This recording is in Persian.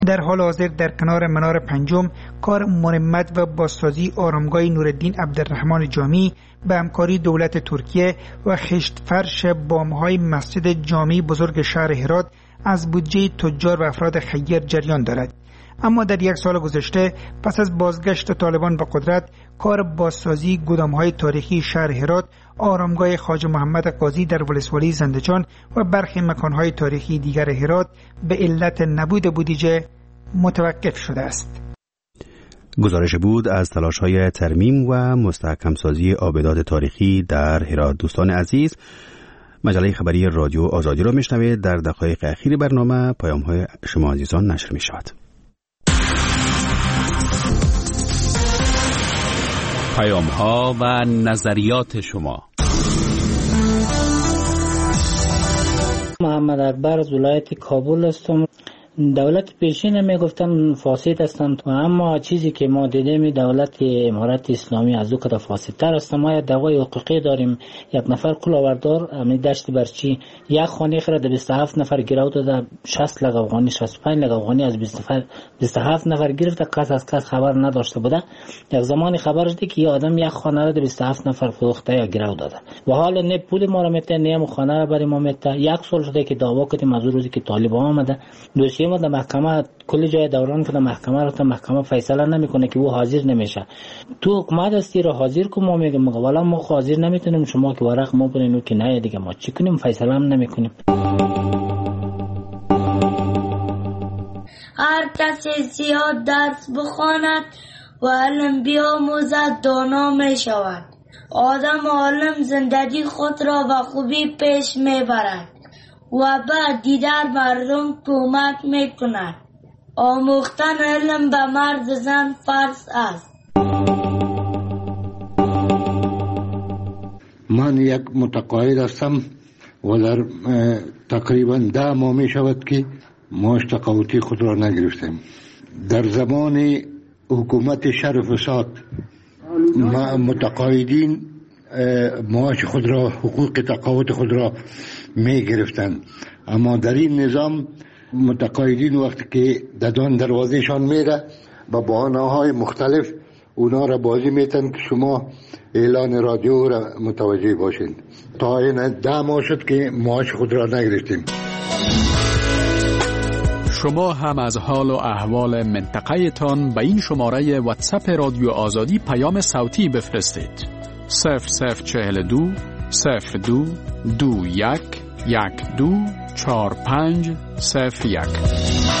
در حال حاضر در کنار منار پنجم کار مرمت و بازسازی آرامگاه نورالدین عبدالرحمن جامی به همکاری دولت ترکیه و خشت فرش بامهای مسجد جامی بزرگ شهر هرات از بودجه تجار و افراد خیر جریان دارد. اما در یک سال گذشته پس از بازگشت طالبان به قدرت، کار بازسازی گودام‌های تاریخی شهر هرات، آرامگاه خواجه محمد قاضی در ولسوالی زندجان و برخی مکان‌های تاریخی دیگر هرات به علت نبود بودجه متوقف شده است. گزارش بود از تلاش‌های ترمیم و مستحکم‌سازی آبدات تاریخی در هرات. دوستان عزیز، مجله خبری رادیو آزادی را میشنوید. در دقایق اخیر برنامه پیام‌های شما عزیزان نشر می‌شود. پیام‌ها و نظریات شما. محمد اکبر از ولایت کابل هستم. دولت پیشین میگفتن فاسد هستند، اما چیزی که ما دیدیم دولت امارت اسلامی از او کده فاسدتر است. ما یک دعوای حقوقی داریم. یک نفر کلاوردار امی دشت برچی یک خانه خرد 27 نفر گرو داده، 60 لک افغانی 65 لک افغانی از 27 نفر گرفته، کس از کس خبر نداشته بوده. یک زمانی خبر شد که آدم یک خانه را 27 نفر فروخته یا گرو داده و حالا نه پول ما را میته نه خانه را برای ما میته. یک سال شده که دعوا کردیم از روزی که طالبان آمده، دوسیه ما در محکمه کلی جای دوران که محکمه را تا محکمه فیصله نمیکنه که او حاضر نمیشه. تو حکومت هستی را حاضر کو، ما میگیم والا ما حاضر نمیتونیم، شما که ورق ما برین که نه دیگه ما چی کنیم، فیصله هم نمیکنیم. هر کسی زیاد درس بخواند و علم بیاموزد دانا می شود. آدم عالم زندگی خود را به خوبی پیش میبرد و بعد دیگر مردم کمک میکند. آموختن علم به مرد زن فرض است. من یک متقاعد هستم و در تقریبا 10 ماه می شود که معاش تقاعدی خود را نگرفتم. در زمان حکومت شرف فساد متقاعدین معاش خود را، حقوق تقاعد خود را می گرفتند، اما در این نظام متقاعدین وقتی که ددان دروازهشان میره با بهانه‌های مختلف اونا را بازی میتن که شما اعلان رادیو را متوجه باشین. تا این 10 ماه شد که معاش خود را نگرفتیم. شما هم از حال و احوال منطقه تان به این شماره واتساپ رادیو آزادی پیام صوتی بفرستید. 0042 02 21 12 45 01.